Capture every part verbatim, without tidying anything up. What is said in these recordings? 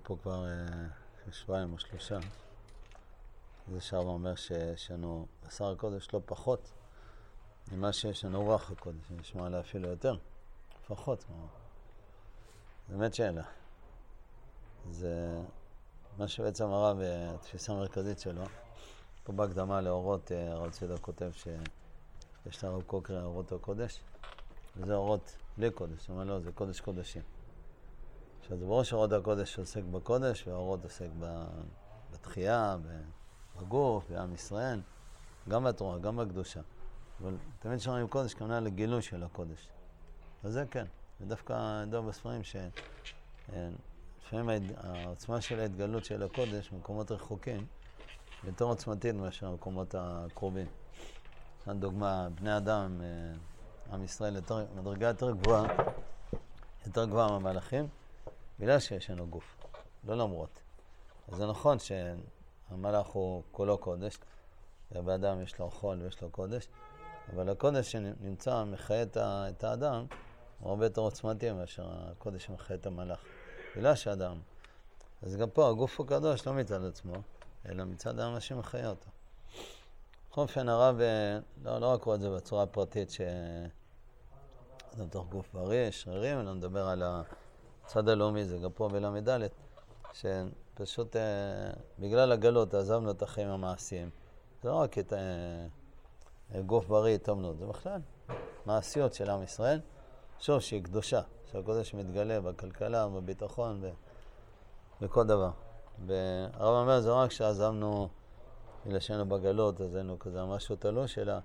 פה כבר uh, שבועיים או שלושה. זה שהרב אומר שיש לנו בשר הקודש לא פחות ממה שיש לנו רוח הקודש, נשמע לה אפילו יותר, לפחות. זה באמת שאלה. זה מה שבעצם הרב, התפיסה המרכזית שלו, פה בהקדמה לאורות, הרב צידה כותב שיש לרב קוקר אורות הקודש, וזה אורות בלי קודש, זאת אומרת לא, זה קודש קודשים. עכשיו זה בראש אורות הקודש עוסק בקודש, והאורות עוסק בתחייה, בגוף, בעם ישראל, גם בתורה, גם בקדושה. אבל תמיד שאומרים קודש כמובן לגילוי של הקודש. וזה כן, ודווקא נדבר בספרים ש... לפעמים העוצמה של ההתגלות של הקודש במקומות רחוקים יותר עוצמתית מאשר המקומות הקרובים. כאן דוגמה, בני אדם, עם ישראל, יותר, מדרגה יותר גבוהה, יותר גבוהה מהמלאכים, בגלל שיש לנו גוף, לא למרות. אז זה נכון שהמלאך הוא כולו קודש, ובאדם יש לו חול ויש לו קודש, אבל הקודש שנמצא מחיה את האדם, הוא הרבה יותר עוצמתי מאשר הקודש שמחיה את המלאך. בגלל שאדם. אז גם פה הגוף הוא קדוש לא מצד עצמו, אלא מצד האדם שמחיה אותו. בכל אופן הרב, לא, לא רק רואה את זה בצורה הפרטית ש... זה בתוך גוף בריא, שרירים, אלא נדבר על הצד הלאומי, זה גם פה בלמדלת, שפשוט בגלל הגלות עזבנו את החיים המעשיים. זה לא רק את גוף בריא, התאמנות, זה בכלל מעשיות של עם ישראל. שוב שהיא קדושה, שהקודש מתגלה בכלכלה, בביטחון, ב... בכל דבר. והרב אומר, זה רק שעזבנו מלשנו בגלות, אז היינו כזה משהו תלוש, אלא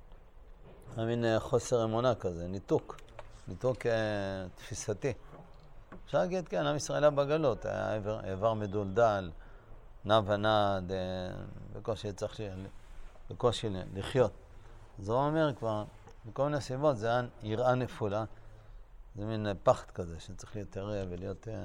מין חוסר אמונה כזה, ניתוק, ניתוק אה, תפיסתי. אפשר להגיד, כן, עם ישראל היה בגלות, היה עבר, עבר מדולדל, נע ונד, אה, בקושי צריך ל... בקושי לחיות. אז הרב אומר כבר, בכל מיני סיבות, זה היה יראה נפולה, זה מין פחד כזה שצריך להיות ערב ולהיות, אה,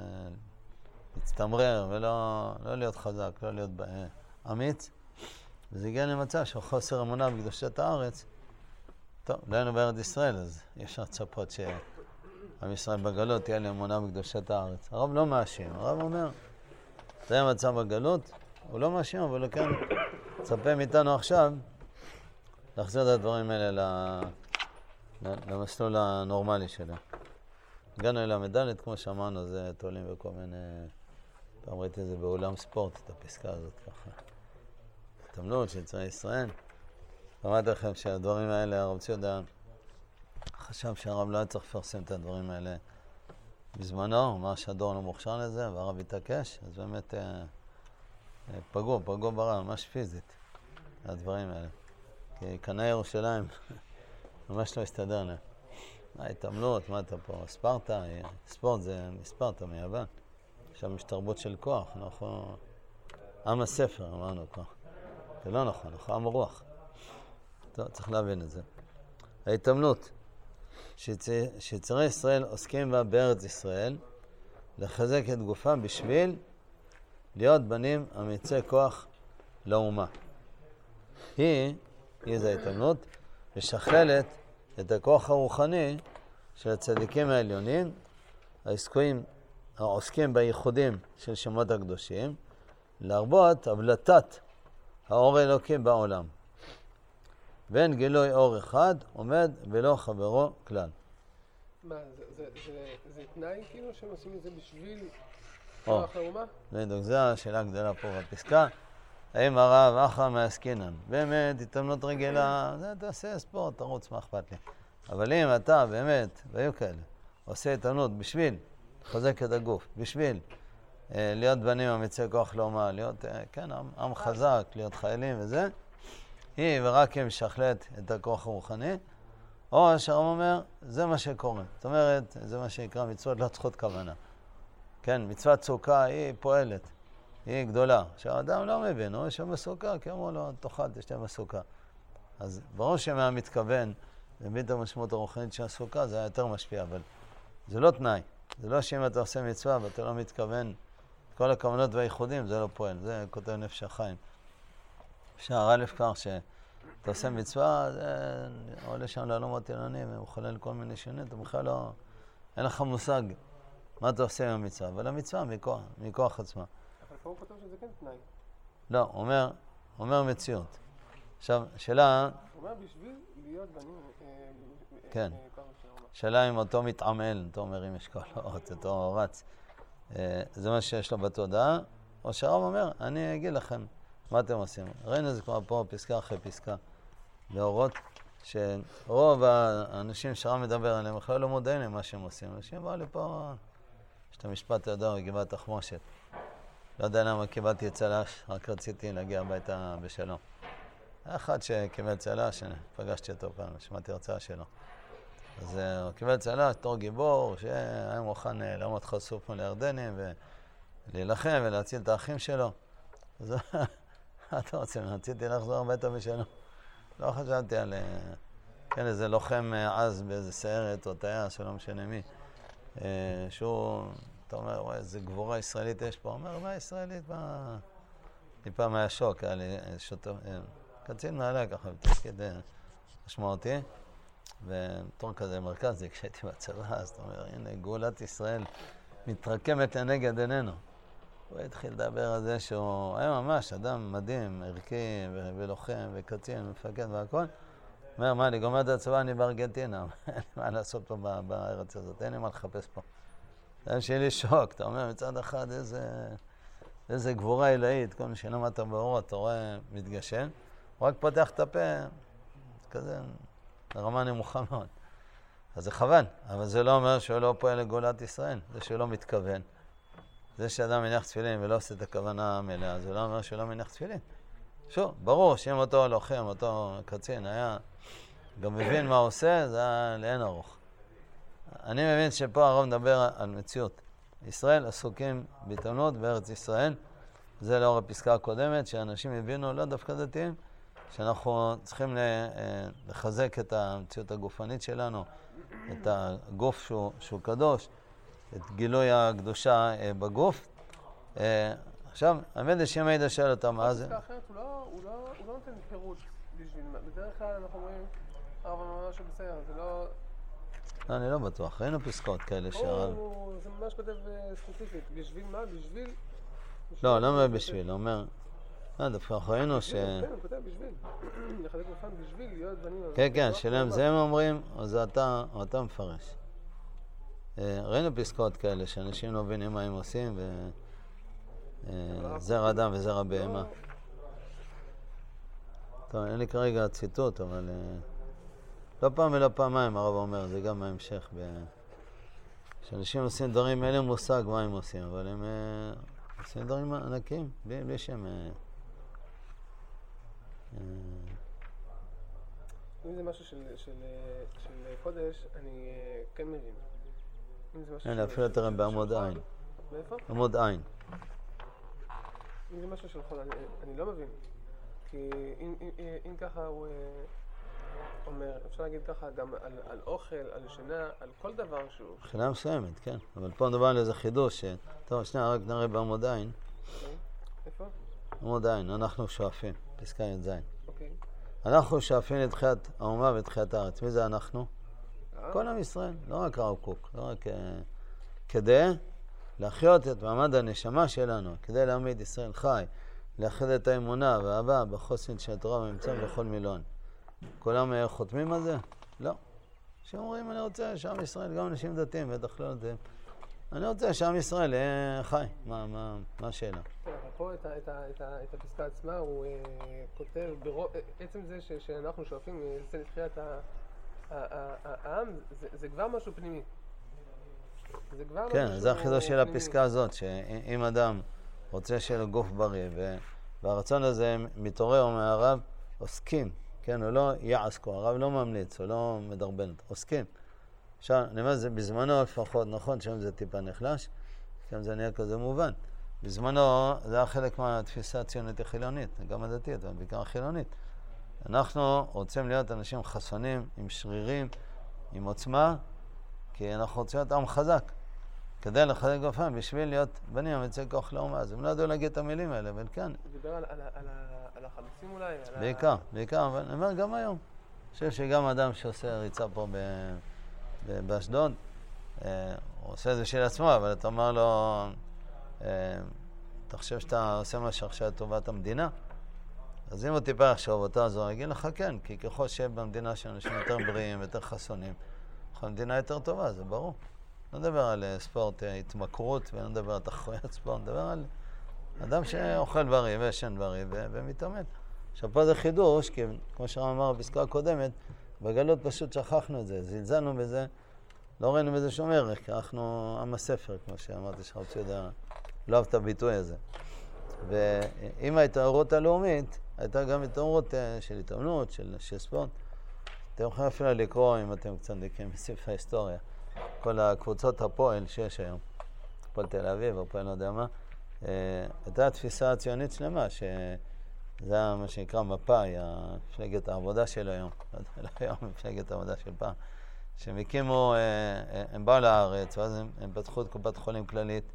להצטמרר ולא לא להיות חזק, לא להיות אה, אמיץ. וזה הגיע למצב של חוסר אמונה בקדושת הארץ. טוב, לא היינו בארץ ישראל, אז יש לצפות שעם ישראל בגלות תהיה לאמונה בקדושת הארץ. הרב לא מאשים, הרב אומר, זה היה מצב בגלות, הוא לא מאשים, אבל הוא כן צפה מאיתנו עכשיו להחזיר את הדברים האלה למסלול הנורמלי שלה. הגענו אל המדלת, כמו שאמרנו, זה תולים בכל מיני... פעם ראיתי את זה באולם ספורט, את הפסקה הזאת ככה. התאמנות של צבא ישראל. אמרתי לכם שהדברים האלה, הרב ציודה חשב שהרב לא היה צריך לפרסם את הדברים האלה בזמנו, הוא אמר שהדור לא מוכשר לזה, והרב התעקש, אז באמת אה, פגעו, פגעו ברב, ממש פיזית, הדברים האלה. כי קנאי ירושלים ממש לא הסתדר להם. ההתאמנות, מה אתה פה? ספרטה, ספורט זה מספרטה מיוון. שם יש תרבות של כוח, אנחנו... עם הספר, אמרנו כבר. זה לא נכון, אנחנו עם הרוח. טוב, צריך להבין את זה. ההתאמנות, שיצרי ישראל עוסקים בה בארץ ישראל, לחזק את גופם בשביל להיות בנים אמיצי כוח לאומה. היא, היא זה ההתאמנות, משכללת את הכוח הרוחני של הצדיקים העליונים, העסקויים, העוסקים בייחודים של שמות הקדושים, להרבות הבלטת האור האלוקים בעולם. ואין גילוי אור אחד עומד ולא חברו כלל. מה, זה, זה, זה, זה תנאי כאילו שהם עושים את זה בשביל כוח האומה? בדיוק, זו השאלה הגדולה פה בפסקה. האם הרב אחר מעסקינן? באמת, התאמנות רגילה, זה תעשה ספורט, תרוץ, מה אכפת לי. אבל אם אתה באמת, והיו כאלה, עושה התאמנות בשביל לחזק את הגוף, בשביל אה, להיות בנים אמיצי כוח לאומה, להיות, אה, כן, עם, עם חזק, להיות חיילים וזה, היא ורק היא משכלט את הכוח הרוחני, או שהרב אומר, זה מה שקורה. זאת אומרת, זה מה שנקרא מצוות לא צריכות כוונה. כן, מצוות סוכה היא פועלת. היא גדולה. שהאדם לא מבין, הוא יש שם מסוכה, כי אמרו לו, תאכל, תשתה מסוכה. אז ברור שמה מתכוון, להבין את המשמעות הרוחנית של הסוכה, זה היה יותר משפיע, אבל זה לא תנאי. זה לא שאם אתה עושה מצווה ואתה לא מתכוון, כל הכוונות והייחודים, זה לא פועל. זה כותב נפש החיים. אפשר א' כבר שאתה עושה מצווה, זה עולה שם לעלומות עילונים, ומחולל כל מיני שינויים, אתה בכלל לא, אין לך מושג מה אתה עושה עם המצווה? אבל המצווה מכוח, מכוח עצמה. אבל פה הוא כותב שזה כן תנאי. לא, הוא אומר, אומר מציאות. עכשיו, שאלה... הוא אומר בשביל להיות בנים... כן. שאלה אם אותו מתעמל, אותו אומר אם יש קולות, אותו רץ. זה מה שיש לו בתודעה, או שהרב אומר, אני אגיד לכם מה אתם עושים. ראינו זה כבר פה פסקה אחרי פסקה. להורות שרוב האנשים שהרב מדבר עליהם, בכלל לא מודעים למה שהם עושים. אנשים באו לפה, יש את המשפט הידוע בגבעת תחמושת. לא יודע למה קיבלתי צל"ש, רק רציתי להגיע הביתה בשלום. היה אחד שקיבל צל"ש, פגשתי אותו פעם, שמעתי הרצאה שלו. אז הוא קיבל צל"ש, תור גיבור, שהיה מוכן לעמוד חשוף מול הירדנים ולהילחם ולהציל את האחים שלו. אז מה אתה רוצה? רציתי לחזור הביתה בשלום. לא חשבתי על כן, איזה לוחם עז באיזה סיירת או טייס, שלא משנה מי. שהוא, אתה אומר, וואי, איזה גבורה ישראלית יש פה. הוא אומר, מה ישראלית? מה... לי פעם היה שוק, היה לי שוטר, קצין מעלה ככה, בתפקיד משמעותי. ובתור כזה מרכזי, כשהייתי בצבא, אז אתה אומר, הנה, גאולת ישראל מתרקמת לנגד עינינו. הוא התחיל לדבר על זה שהוא היה ממש אדם מדהים, ערכי ולוחם וקצין, מפקד והכל. הוא אומר, מה, אני גומר את הצבא, אני בארגנטינה. אין לי מה לעשות פה בארץ הזאת, אין לי מה לחפש פה. זה היה שיהיה לי שוק, אתה אומר, מצד אחד איזה, איזה גבורה עילאית, כל מי שלמדת באורות, אתה רואה מתגשם. הוא רק פותח את הפה, כזה, ברמה נמוכה מאוד. אז זה חבל, אבל זה לא אומר שהוא לא פועל לגאולת ישראל, זה שהוא לא מתכוון. זה שאדם מניח תפילין ולא עושה את הכוונה המלאה, זה לא אומר שהוא לא מניח תפילין. שוב, ברור שאם אותו לוחם, אותו קצין היה גם מבין מה עושה, זה היה לאין ארוך. אני מבין שפה הרב מדבר על מציאות. ישראל עסוקים בעיתונות בארץ ישראל, זה לאור הפסקה הקודמת, שאנשים הבינו, לא דווקא דתיים, שאנחנו צריכים לחזק את המציאות הגופנית שלנו, את הגוף שהוא, שהוא קדוש, את גילוי הקדושה בגוף. עכשיו, האמת היא שאם היית שואל אותם מה זה... בפסקה אחרת הוא לא, הוא לא, הוא לא נותן פירוט בשביל מה. בדרך כלל אנחנו אומרים, הרב אמר שבסדר, זה לא... לא, אני לא בטוח. ראינו פסקאות כאלה שהרב... זה ממש כותב ספציפית. בשביל מה? בשביל... לא, לא אומר בשביל, הוא אומר... לא, דווקא ראינו ש... כן, הוא כותב בשביל. לחזק גופן בשביל להיות בנים... כן, כן, שלהם זה הם אומרים, או זה אתה, או אתה מפרש. ראינו פסקאות כאלה שאנשים לא מבינים מה הם עושים, וזרע אדם וזרע בהמה. טוב, אין לי כרגע ציטוט, אבל לא פעם ולא פעמיים הרב אומר, זה גם ההמשך. שאנשים עושים דברים, אין להם מושג מה הם עושים, אבל הם עושים דברים ענקים, בלי שהם... אם זה משהו של קודש, אני כן מבין. הנה, אפילו תראה בעמוד עין. מאיפה? עמוד עין. אם זה משהו של חול, אני לא מבין. כי אם ככה הוא אומר, אפשר להגיד ככה גם על אוכל, על שינה, על כל דבר שהוא... אכילה מסוימת, כן. אבל פה נדבר על איזה חידוש. טוב, שנייה, רק נראה בעמוד עין. איפה? עמוד עין, אנחנו שואפים. פסקה י"ז. אוקיי. אנחנו שואפים לתחיית האומה ותחיית הארץ. מי זה אנחנו? כל עם ישראל, לא רק הרב קוק, לא רק כדי להחיות את מעמד הנשמה שלנו, כדי להעמיד ישראל חי, לאחד את האמונה והאהבה בחוסן של התורה ונמצא בכל מילון. כולם חותמים על זה? לא. שאומרים, אני רוצה שעם ישראל, גם אנשים דתיים, בטח לא דתיים, אני רוצה שעם ישראל יהיה חי. מה, מה, מה השאלה? אבל פה את, את, את, את הפסקה עצמה הוא כותב, עצם זה שאנחנו שואפים לתחיית העם, זה כבר משהו פנימי. כן, זה החידוש של הפסקה הזאת, שאם אדם רוצה שיהיה לו גוף בריא, והרצון הזה מתעורר מהרב, עוסקים, כן, הוא לא יעסקו, הרב לא ממליץ, הוא לא מדרבן, עוסקים. עכשיו, אני אומר, זה בזמנו לפחות, נכון, שם זה טיפה נחלש, שם זה נהיה כזה מובן. בזמנו זה היה חלק מהתפיסה הציונית החילונית, גם הדתית, אבל בעיקר החילונית. אנחנו רוצים להיות אנשים חסונים, עם שרירים, עם עוצמה, כי אנחנו רוצים להיות עם חזק. כדי לחזק גופם, בשביל להיות בנים המצא כוח לאומה. אז הם לא ידעו להגיד את המילים האלה, אבל כן. הוא דיבר על, על, על, על החלוצים אולי? בעיקר, על... בעיקר, אבל אני אומר גם היום. אני חושב שגם אדם שעושה ריצה פה ב, ב, באשדוד, אה, הוא עושה את זה בשביל עצמו, אבל אתה אומר לו, אה, אתה חושב שאתה עושה מה שעכשיו לטובת המדינה? אז אם הוא טיפה יחשוב אותה, אז הוא יגיד לך כן, כי ככל שבמדינה של אנשים יותר בריאים ויותר חסונים, המדינה יותר טובה, זה ברור. לא מדבר על ספורט התמכרות, ולא מדבר על תחרויות ספורט, מדבר על אדם שאוכל בריא וישן בריא ו- ומתאמן. עכשיו פה זה חידוש, כי כמו שהרב אמר בפסקה הקודמת, בגלות פשוט שכחנו את זה, זלזלנו בזה, לא ראינו בזה שום ערך, כי אנחנו עם הספר, כמו שאמרתי שרב ציודה, לא אהב את הביטוי הזה. ועם ההתעוררות הלאומית, הייתה גם התעוררות של התאמנות, של, של ספורט. אתם יכולים אפילו לקרוא, אם אתם קצת דקים בספר ההיסטוריה, כל הקבוצות הפועל שיש היום, הפועל תל אביב, הפועל לא יודע מה, הייתה התפיסה הציונית שלמה, שזה היה מה שנקרא מפא"י, מפלגת העבודה של היום, לא היום, מפלגת העבודה של פעם, שהם הקימו, הם באו לארץ, ואז הם, הם פתחו את קופת חולים כללית,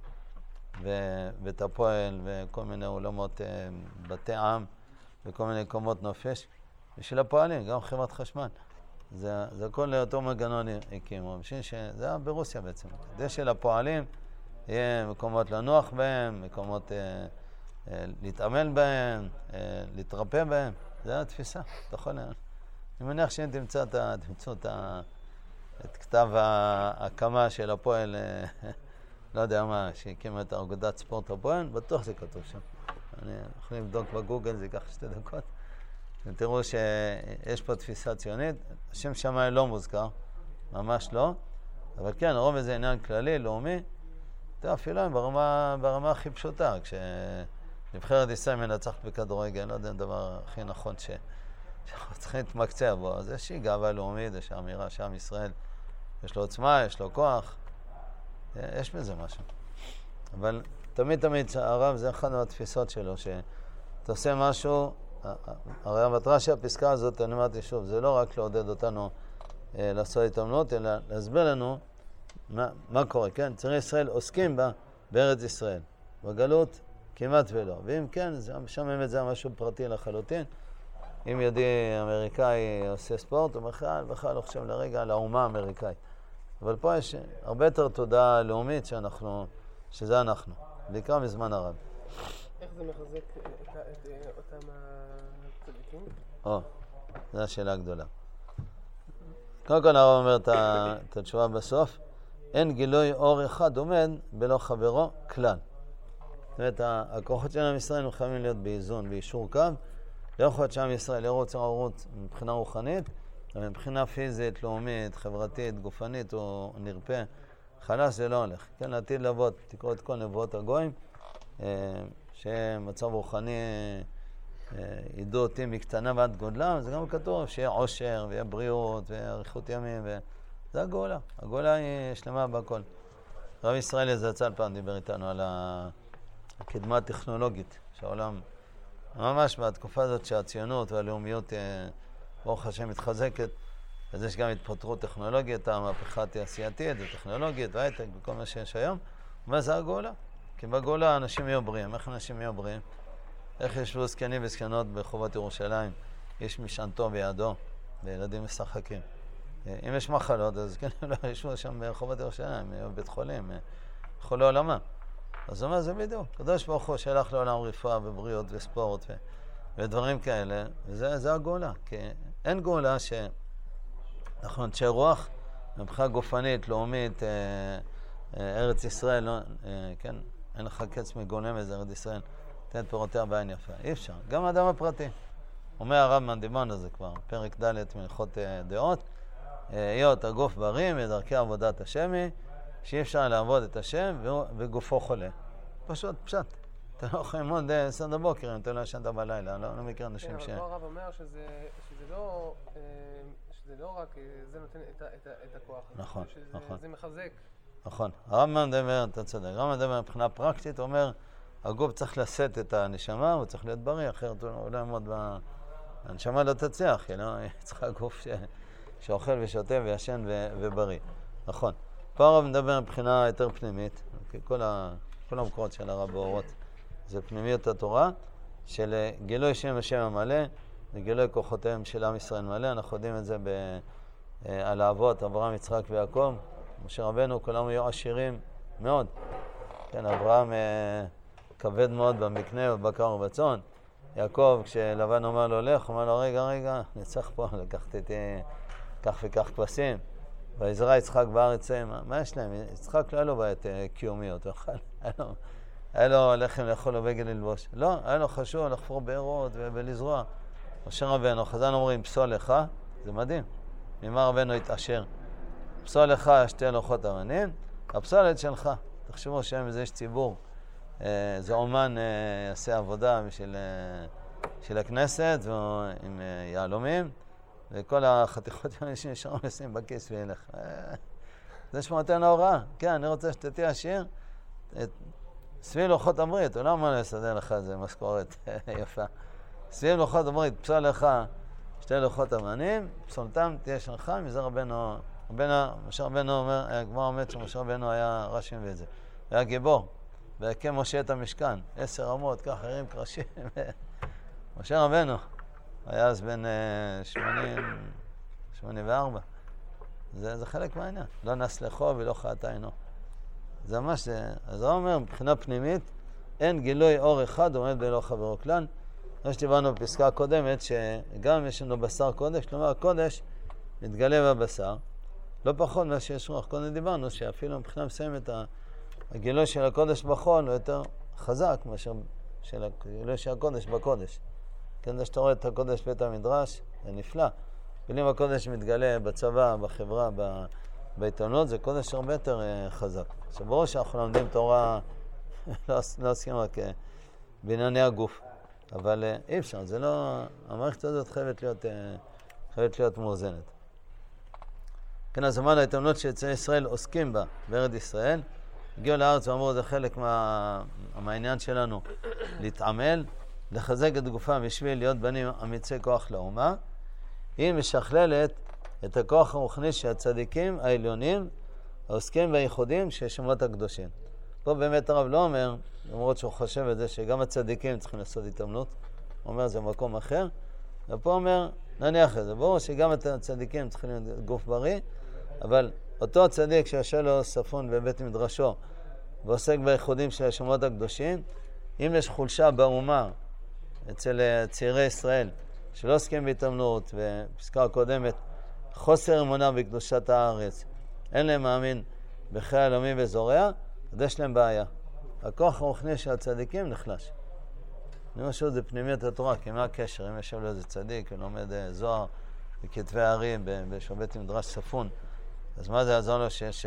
ואת הפועל, וכל מיני אולמות בתי עם, וכל מיני קומות נופש, בשביל הפועלים, גם חברת חשמל. זה, זה הכל לאותו מנגנון הקימו, בשביל שזה היה ברוסיה בעצם. כדי שלפועלים יהיה מקומות לנוח בהם, מקומות אה, אה, להתאמן בהם, אה, להתרפא בהם. זה היה התפיסה, אתה יכול... אני מניח שאם תמצא את, תמצאו את, את כתב ההקמה של הפועל, אה, לא יודע מה, שהקימה את אגודת ספורט הפועל, בטוח זה כתוב שם. אני יכול לבדוק בגוגל, זה ייקח שתי דקות. אתם תראו שיש פה תפיסה ציונית, השם שמיים לא מוזכר, ממש לא, אבל כן, רוב איזה עניין כללי, לאומי, אתה אפילו ברמה, ברמה הכי פשוטה, כשנבחרת ישראל מנצחת בכדורגל, לא יודע, דבר הכי נכון ש... שאנחנו צריכים להתמקצע בו, אז יש שהיא גאווה לאומית, יש אמירה שעם ישראל, יש לו עוצמה, יש לו כוח, יש בזה משהו. אבל תמיד תמיד הרב זה אחד מהתפיסות שלו, שאתה עושה משהו, הרי המטרה של הפסקה הזאת, אני אמרתי שוב, זה לא רק לעודד אותנו אה, לעשות התאמנות, אלא להסביר לנו מה, מה קורה, כן? צעירי ישראל עוסקים בה בארץ ישראל, בגלות כמעט ולא, ואם כן, שם באמת זה משהו פרטי לחלוטין. אם יהודי אמריקאי עושה ספורט, הוא בכלל, בכלל לא חושב לרגע על האומה האמריקאית. אבל פה יש הרבה יותר תודעה לאומית שאנחנו, שזה אנחנו, בעיקר מזמן הרב. איך זה מחזק את, את, את אותם הצדיקים? או, זו השאלה הגדולה. קודם כל הרב אומר את התשובה בסוף, אין גילוי אור אחד עומד בלא חברו כלל. זאת אומרת, הכוחות של עם ישראל הם חייבים להיות באיזון, באישור קו. לא יכול להיות שעם ישראל ירוץ ערוץ מבחינה רוחנית, אבל מבחינה פיזית, לאומית, חברתית, גופנית או נרפה, חלש זה לא הולך. כן, לעתיד לבוא, תקראו את כל נבואות הגויים, שמצב רוחני ידעו אותי מקטנה ועד גודלה, זה גם כתוב שיהיה עושר ויהיה בריאות ועריכות ימים, זה הגאולה. הגאולה היא שלמה בהכל. רב ישראל זצ"ל פעם דיבר איתנו על הקדמה הטכנולוגית, שהעולם ממש בתקופה הזאת שהציונות והלאומיות ברוך השם מתחזקת, אז יש גם התפתחות טכנולוגית, המהפכה התעשייתית וטכנולוגית והייטק וכל מה שיש היום, ומה זה הגאולה? כי בגאולה אנשים יהיו בריאים. איך אנשים יהיו בריאים? איך ישבו זקנים וזקנות בחובת ירושלים? יש משענתו בידו, וילדים משחקים. אם יש מחלות, אז כן, לא ישבו שם בחובת ירושלים, בבית חולים, חולי עולמה. אז הוא אומר, זה בדיוק. קדוש ברוך הוא שלח לעולם רפואה ובריאות וספורט ו... ודברים כאלה, וזה זה הגאולה. כי אין גאולה ש... אנחנו אנשי רוח, מבחינה גופנית, לאומית, ארץ ישראל, לא, כן, אין לך קץ מגולם איזה ארץ ישראל, תן פירותיה בעין יפה. אי אפשר. גם האדם הפרטי. אומר הרב מהדימון הזה כבר, פרק ד' מלכות דעות, היות הגוף בריא מדרכי עבודת השמי, שאי אפשר לעבוד את השם וגופו חולה. פשוט, פשט. אתה לא יכול ללמוד עשר בבוקר אם אתה לא ישנת בלילה, לא, לא מכיר אנשים ש... כן, אבל הרב אומר שזה, שזה לא... זה לא רק, זה נותן את, את, את הכוח. נכון, שזה, נכון. זה מחזק. נכון. הרמב"ם מדבר, אתה צודק, הרמב"ם מדבר מבחינה פרקטית, הוא אומר, הגוף צריך לשאת את הנשמה, הוא צריך להיות בריא, אחרת הוא לא יעמוד ב... הנשמה לא תצליח, כי לא, צריכה גוף ש... שאוכל ושותה וישן ו... ובריא. נכון. פה הרב מדבר מבחינה יותר פנימית, כל, ה... כל המקורות של הרב באורות, זה פנימיות התורה, של גילוי שם השם המלא, וגילוי כוחותיהם של עם ישראל מלא. אנחנו יודעים את זה ב... על האבות, אברהם, יצחק ויעקב, משה רבנו כולם היו עשירים מאוד. כן, אברהם אה, כבד מאוד במקנה ובבקר ובצאן. יעקב, כשלבן אומר לו לך, הוא אומר לו רגע, רגע, אני צריך פה לקחת איתי כך וכך כבשים. ויזרע יצחק בארץ, מה, מה יש להם? יצחק לא היה לו בעיית אה, קיומיות, היה לו, היה לו לחם לאכול ובגד ללבוש. לא, היה לו חשוב לחפור בארות ולזרוע. משה רבנו, חז"ל אומרים, פסול לך, זה מדהים. ממה רבנו התעשר? פסול לך שתי לוחות אבנים, הפסולת שלך. תחשבו שם איזה יש ציבור. אה, זה אומן אה, יעשה עבודה בשביל, אה, בשביל הכנסת עם אה, יעלומים, וכל החתיכות שנשארו לשים בכיס וילך. אה, זה שמותינו ההוראה. כן, אני רוצה שתתי עשיר. סביב לוחות הברית, אולי מה לסדר לך איזה משכורת יפה. סביב לוחות הברית, פסול לך שתי לוחות אבנים, פסולתם תהיה שלך, מזה רבנו, רבנו, משה רבנו אומר, הגמרא אומרת שמשה רבנו היה רש"י מביא את זה. היה גיבור, והקים משה את המשכן, עשר רמות, כך הרים קרשים. משה רבנו היה אז בן שמונים, שמונים וארבע. זה, זה חלק מהעניין. לא נסלחו ולא חטאינו. זה ממש, זה, אז הוא אומר, מבחינה פנימית, אין גילוי אור אחד עומד בלא חברו כלל. כמו שדיברנו בפסקה הקודמת, שגם יש לנו בשר קודש, כלומר הקודש מתגלה בבשר, לא פחות מה שיש רוח. קודם דיברנו שאפילו מבחינה מסוימת הגילוי של הקודש בחול הוא יותר חזק מאשר של הגילוי של הקודש בקודש. כן, זה שאתה רואה את הקודש בית המדרש, זה נפלא. גילוי הקודש מתגלה בצבא, בחברה, בעיתונות, זה קודש הרבה יותר חזק. עכשיו ברור שאנחנו לומדים תורה, לא עושים רק בענייני הגוף. אבל אי אפשר, זה לא, המערכת הזאת חייבת להיות, חייבת להיות מאוזנת. כן, הזמן ההתאמנות שיוצאי ישראל עוסקים בה בארץ ישראל, הגיעו לארץ ואמרו, זה חלק מה, מהעניין שלנו, להתעמל, לחזק את גופה בשביל להיות בנים אמיצי כוח לאומה. היא משכללת את הכוח הרוחני של הצדיקים העליונים, העוסקים והייחודים של שמות הקדושים. פה באמת הרב לא אומר, למרות שהוא חושב את זה, שגם הצדיקים צריכים לעשות התאמנות. הוא אומר, זה מקום אחר. ופה אומר, נניח את זה. ברור שגם הצדיקים צריכים להיות גוף בריא, אבל אותו הצדיק שיושב לו ספון בבית מדרשו, ועוסק בייחודים של השמות הקדושים, אם יש חולשה באומה אצל צעירי ישראל, שלא עוסקים בהתאמנות, בפסקה הקודמת, חוסר אמונה בקדושת הארץ, אין להם מאמין בחיי אלוהים וזורע, אז יש להם בעיה. הכוח הרוחני של הצדיקים נחלש. אני אומר שוב, זה פנימיות התורה, כי מה הקשר? אם יושב לו איזה צדיק ולומד זוהר בכתבי הערים, בשבט מדרש צפון, אז מה זה יעזור לו שיש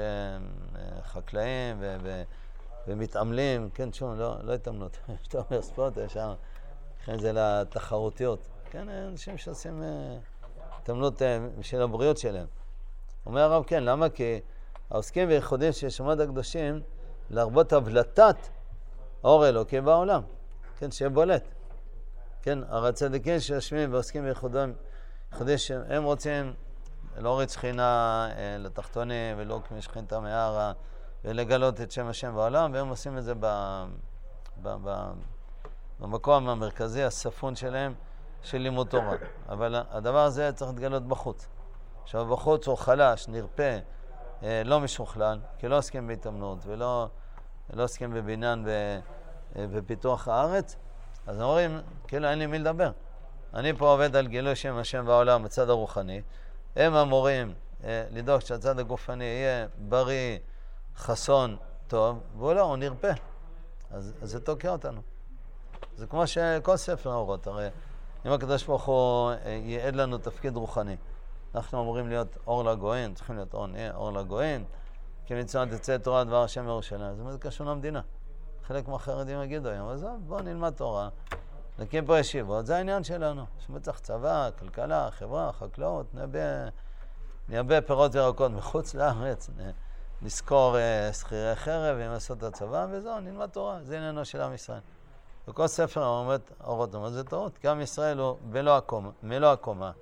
חקלאים ו- ו- ומתעמלים? כן, שום, לא, לא התאמנות. שאתה אומר ספורט, ישר, לכן זה לתחרותיות. כן, אנשים שעושים התאמנות בשביל הבריאות שלהם. אומר הרב, כן, למה? כי העוסקים וייחודים של שמות הקדושים, להרבות הבלטת אור אלוקי בעולם. כן, שיהיה בולט. כן, הרי הצדיקים שיושבים ועוסקים בייחודים, הם רוצים להוריד שכינה אה, לתחתונים ולא כמו שכינתה מהרה ולגלות את שם השם בעולם, והם עושים את זה ב, ב, ב, במקום המרכזי, הספון שלהם, של לימוד תורה. אבל הדבר הזה צריך להתגלות בחוץ. עכשיו בחוץ הוא חלש, נרפה, אה, לא משוכלל, כי לא עוסקים בהתאמנות ולא לא עוסקים בבניין ופיתוח הארץ, אז אומרים, כאילו אין לי מי לדבר. אני פה עובד על גילוי שם השם בעולם בצד הרוחני, הם אמורים אה, לדאוג שהצד הגופני יהיה בריא, חסון, טוב, והוא לא, הוא נרפה. אז, אז זה תוקע אותנו. זה כמו שכל ספר האורות, הרי אם הקדוש ברוך הוא אה, ייעד לנו תפקיד רוחני, אנחנו אמורים להיות אור לגויים, צריכים להיות אור, נהיה אור לגויים, כי מצוות תצא תורה דבר השם ירושלים. זאת אומרת, קשור למדינה. חלק מהחרדים יגידו היום, אז בואו נלמד תורה, נקים פה ישיבות, זה העניין שלנו. שמצח צבא, כלכלה, חברה, חקלאות, נייבא פירות וירקות מחוץ לארץ, נזכור שכירי חרב, אם לעשות את הצבא, וזהו, נלמד תורה. זה עניינו של עם ישראל. וכל ספר עומד אורות, אבל זה טעות, כי עם ישראל הוא בלא הקומה, מלא הקומה,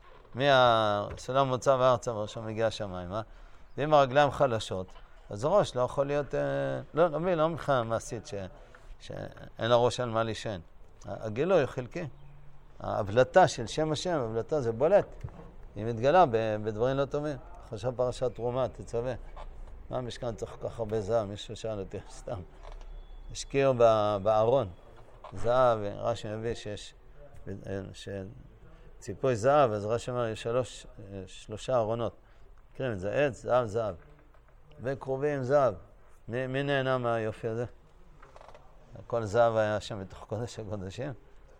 מהסולם מוצא וארצה וראשון מגיע השמיים, ואם הרגליים חלשות, אז הראש לא יכול להיות, לא, לא, לא מבחינה מעשית ש, שאין לראש על מה לישן. הגילוי הוא חלקי. ההבלטה של שם השם, ההבלטה זה בולט. היא מתגלה בדברים לא טובים. עכשיו פרשת תרומה, תצווה. מה המשכן צריך כל כך הרבה זהב? מישהו שאל אותי סתם. השקיעו בארון זהב, רש"י מביא שיש ציפוי זהב, אז רש"י אומר, יש שלוש, שלושה ארונות. מכירים את זה, עץ, זהב, זהב. וקרובים זהב. מי, מי נהנה מהיופי הזה? כל זהב היה שם בתוך קודש הקודשים.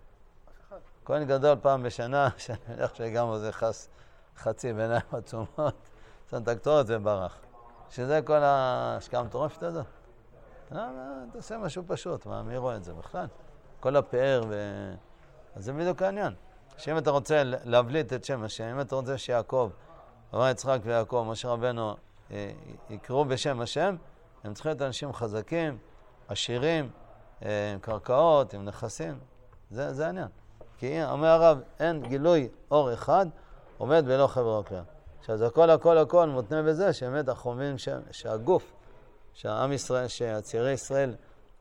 כהן גדול פעם בשנה, שאני הולך שגם הוא זה חס, חצי בעיניים עצומות, סנטקטורת וברח. שזה כל ההשקעה המטורפת הזאת. אתה עושה משהו פשוט, מה, מי רואה את זה בכלל? כל הפאר ו... אז זה בדיוק העניין. שאם אתה רוצה להבליט את שם השם, אם אתה רוצה שיעקב, אברהם, יצחק ויעקב, משה רבנו, יקראו בשם השם, הם צריכים להיות אנשים חזקים, עשירים, עם קרקעות, עם נכסים. זה, זה העניין. כי אומר הרב, אין גילוי אור אחד, עומד בלא חברו כלל. עכשיו, זה הכל, הכל, הכל מותנה בזה, שבאמת אנחנו מבינים שהגוף, שהעם ישראל, שהצעירי ישראל,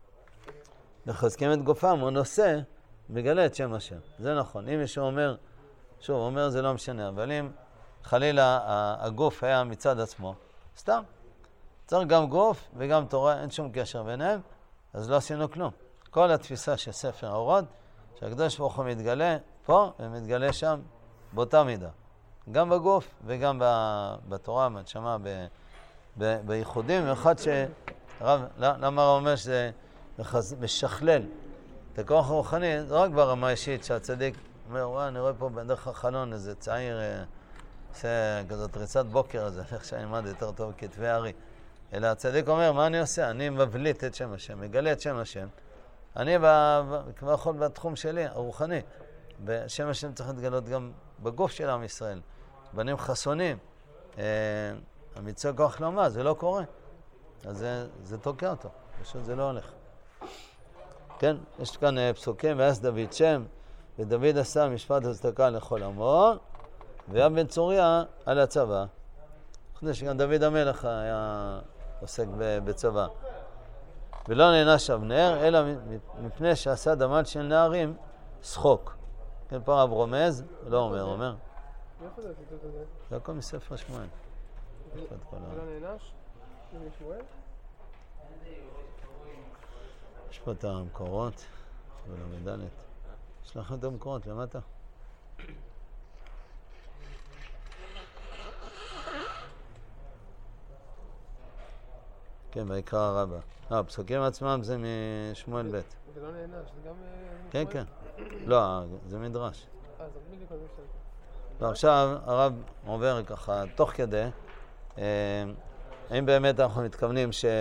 מחזקים את גופם, הוא נושא, מגלה את שם השם. זה נכון. אם מישהו אומר, שוב, אומר זה לא משנה, אבל אם חלילה הגוף היה מצד עצמו, סתם. צריך גם גוף וגם תורה, אין שום קשר ביניהם, אז לא עשינו כלום. כל התפיסה של ספר האורות, שהקדוש ברוך הוא מתגלה פה ומתגלה שם באותה מידה. גם בגוף וגם בתורה, בנשמה, בייחודים. אחד שהרב, למה הרב אומר שזה משכלל את הכוח הרוחני, זה רק ברמה אישית שהצדיק אומר, וואה, אני רואה פה בדרך החלון איזה צעיר, עושה כזאת ריצת בוקר הזה, איך שאני למד יותר טוב כתבי הארי. אלא הצדיק אומר, מה אני עושה? אני מבליט את שם השם, מגלה את שם השם. אני כבר יכול בתחום שלי, הרוחני. בשם השם צריך להתגלות גם בגוף של עם ישראל. בנים חסונים. המצוא כוח לומר, זה לא קורה. אז זה, זה תוקע אותו. פשוט זה לא הולך. כן, יש כאן פסוקים, ויעש דוד שם, ודוד עשה משפט הצדקה לכל עמו, והיה בן צוריה על הצבא. חושב שגם דוד המלך היה עוסק בצבא. ולא נענש אבנר, אלא מפני שעשה דמן של נערים שחוק. כן, פה רב רומז, לא אומר, אומר. מאיפה זה הציטוט הזה? זה הכל מספר שמואל. ולא נענש? זה משמואל? יש פה את המקורות, ולא מדלת. יש לכם את המקורות, למטה. כן, ויקרא הרבה. אה, הפסוקים עצמם זה משמואל ב'. זה לא נענש, זה גם... כן, כן. לא, זה מדרש. אה, זה בדיוק על משתנה. ועכשיו הרב עובר ככה, תוך כדי, האם באמת אנחנו מתכוונים ש...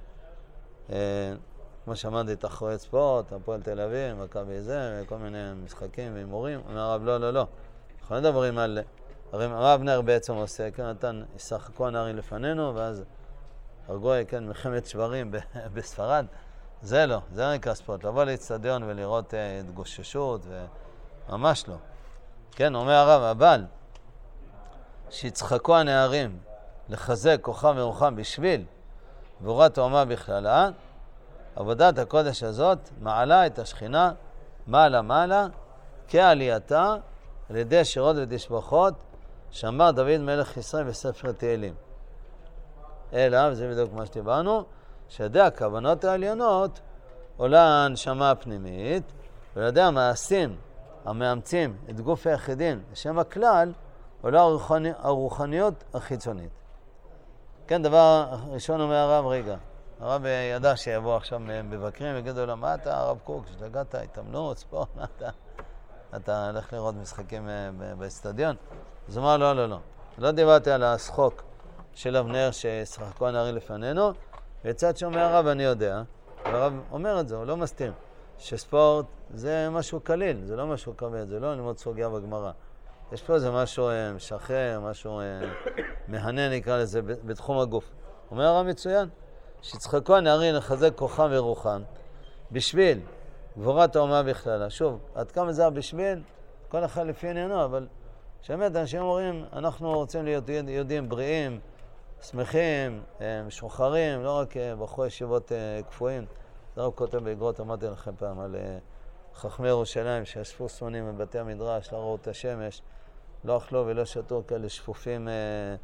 כמו שאמרתי, תחרויות ספורט, הפועל תל אביב, מכבי זה, כל מיני משחקים והימורים. אומר הרב, לא, לא, לא. אנחנו לא מדברים על... הרי מה אבנר בעצם עושה? כן, נתן, ישחקו הנערים לפנינו, ואז הרגו, כן, מלחמת שברים בספרד. זה לא, זה נקרא ספורט. לבוא לאצטדיון ולראות התגוששות, וממש לא. כן, אומר הרב, אבל שיצחקו הנערים לחזק כוחם ורוחם בשביל גבורת האומה בכללה, עבודת הקודש הזאת מעלה את השכינה מעלה מעלה כעלייתה על ידי שירות ותשבחות שאמר דוד מלך ישראל בספר תהילים. אלא, וזה בדיוק מה שדיברנו, שידי הכוונות העליונות עולה הנשמה הפנימית, ולידי המעשים המאמצים את גוף היחידין לשם הכלל, עולה הרוחני, הרוחניות החיצונית. כן, דבר ראשון אומר הרב, רגע, הרב ידע שיבוא עכשיו מבקרים ויגידו לו, מה אתה הרב קוק, שתגעת התאמנות, ספורט, מה אתה? אתה הולך לראות משחקים באצטדיון? אז הוא אמר, לא, לא, לא. לא דיברתי על השחוק של אבנר ששחקו הנערים לפנינו, ויצאת שאומר הרב, אני יודע, והרב אומר את זה, הוא לא מסתיר, שספורט זה משהו קליל, זה לא משהו כבד, זה לא ללמוד סוגיה בגמרא. יש פה איזה משהו משחרר, משהו מהנה נקרא לזה, בתחום הגוף. אומר הרב מצוין, שצחקו הנערים לחזק כוחם ורוחם, בשביל גבורת האומה בכללה. שוב, עד כמה זה בשביל, כל אחד לפי עניינו, אבל באמת אנשים אומרים, אנחנו רוצים להיות יהודים בריאים, שמחים, משוחררים, לא רק בחורי ישיבות כפויים. זה רק כותב באגרות, אמרתי לכם פעם על חכמי ירושלים שאספו ספונים בבתי המדרש, לא ראו את השמש, לא אכלו ולא שתו כאלה שפופים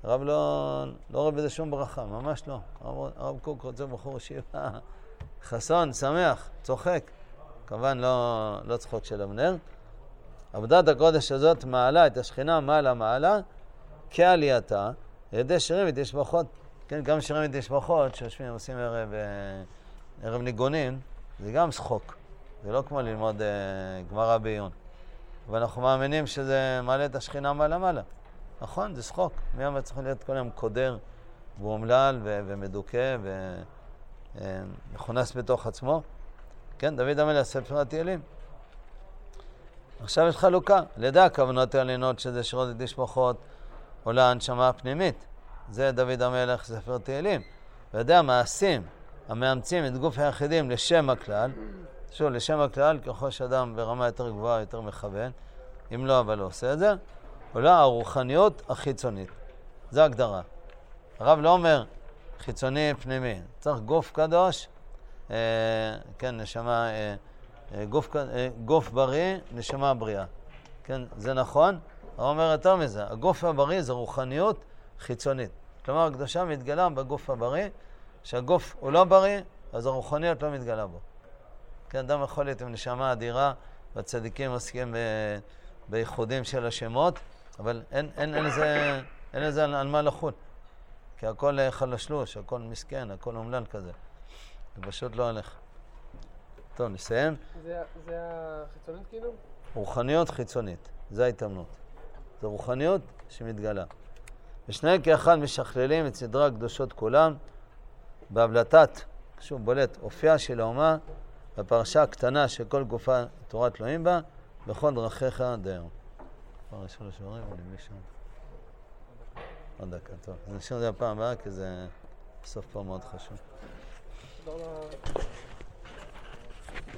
הרב לא, לא רואה בזה שום ברכה, ממש לא. הרב, הרב קוק רוצה בחור ישיבה, חסון, שמח, צוחק. כמובן לא, לא צחוק של המנהל. עבודת הקודש הזאת מעלה את השכינה מעלה מעלה כעלייתה, על ידי שירים ותשבחות. כן, גם שירים ותשבחות שיושבים עושים ערב, ערב ניגונים, זה גם שחוק. זה לא כמו ללמוד אה, גמרא בעיון. אבל אנחנו מאמינים שזה מעלה את השכינה מעלה מעלה. נכון, זה שחוק. מי אמר צריך להיות כל היום קודר ואומלל ו- ומדוכא ומכונס בתוך עצמו. כן, דוד המלך ספר התהילים. עכשיו יש חלוקה. לידע הכוונות העליונות שזה שירות ותשבחות עולה הנשמה הפנימית. זה דוד המלך ספר תהילים. וידע המעשים המאמצים את גוף היחידים לשם הכלל. שוב, לשם הכלל, ככל שאדם ברמה יותר גבוהה, יותר מכוון, אם לא, אבל לא עושה את זה, עולה הרוחניות החיצונית. זו הגדרה. הרב לא אומר חיצוני פנימי. צריך גוף קדוש, אה, כן, נשמה, אה, אה, גוף, אה, גוף בריא, נשמה בריאה. כן, זה נכון. הרב אומר יותר מזה, הגוף הבריא זה רוחניות חיצונית. כלומר, הקדושה מתגלה בגוף הבריא, שהגוף הוא לא בריא, אז הרוחניות לא מתגלה בו. כן, אדם יכול להיות עם נשמה אדירה, והצדיקים עוסקים ב... בייחודים של השמות, אבל אין, אין, אין לזה, אין לזה על, על מה לחול. כי הכל חלשלוש, הכל מסכן, הכל אומלל כזה. זה פשוט לא הולך. טוב, נסיים. זה, זה החיצונית כאילו? רוחניות חיצונית, זה ההתאמנות. זה רוחניות שמתגלה. ושניהם כאחד משכללים את סדרי הקדושות כולם, בהבלטת, שוב בולט, אופייה של האומה, בפרשה הקטנה שכל גופה תורת אלוהים בה, בכל דרכיך דייר. כבר יש שלוש דברים, אני בלי שם. עוד דקה, טוב. אז נשאיר את זה הפעם הבאה, כי זה סוף פה מאוד חשוב. תודה רבה.